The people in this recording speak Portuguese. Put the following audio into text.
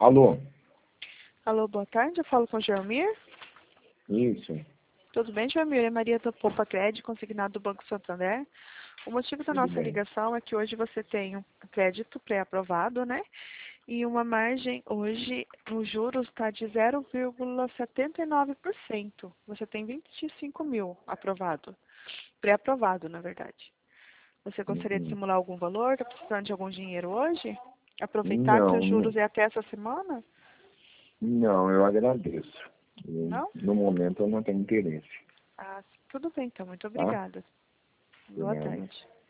Alô? Alô, boa tarde, eu falo com o Joelmir. Isso. Tudo bem, Joelmir? É Maria do Poupa Crédito, consignado do Banco Santander. O motivo da Tudo nossa bem. ligação é que hoje você tem um crédito pré-aprovado, né? E uma margem hoje, os juros está de 0,79%. Você tem 25 mil aprovado. Pré-aprovado, na verdade. Você gostaria de Uhum. simular algum valor? Está precisando de algum dinheiro hoje? Aproveitar que os Não, juros é até essa semana? não, eu agradeço. Não? No momento eu não tenho interesse, Ah, tudo bem, então. Muito tá? obrigada. De Boa nada. tarde.